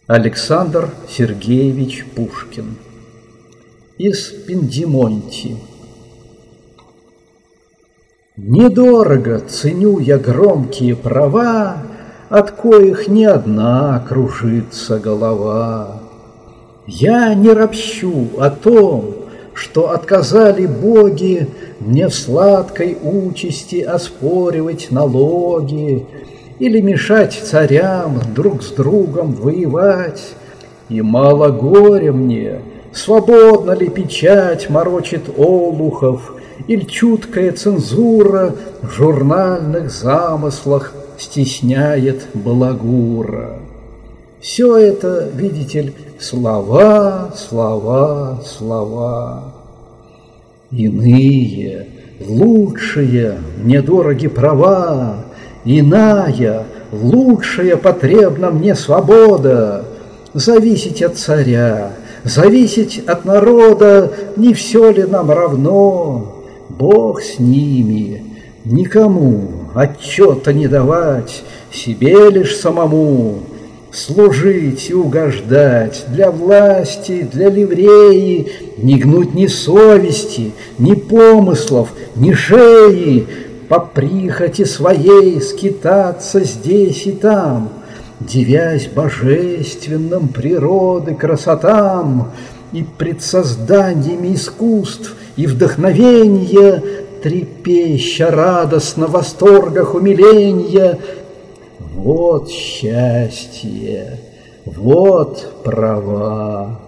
Александр Сергеевич Пушкин. Из Пендимонти. Недорого ценю я громкие права, от коих не одна кружится голова. Я не ропщу о том, что отказали боги мне в сладкой участи оспоривать налоги или мешать царям друг с другом воевать. И мало горя мне, свободно ли печать морочит олухов, или чуткая цензура в журнальных замыслах стесняет балагура. Все это, видите ли, слова, слова, слова. Иные, лучшие, мне дороги права, иная, лучшая потребна мне свобода. Зависеть от царя, зависеть от народа, не все ли нам равно? Бог с ними, никому отчета не давать, себе лишь самому служить и угождать, для власти, для ливреи, не гнуть ни совести, ни помыслов, ни шеи, по прихоти своей скитаться здесь и там, дивясь божественным природы красотам и пред созданиями искусств и вдохновенья, трепеща радостно в восторгах умиления. Вот счастье, вот права.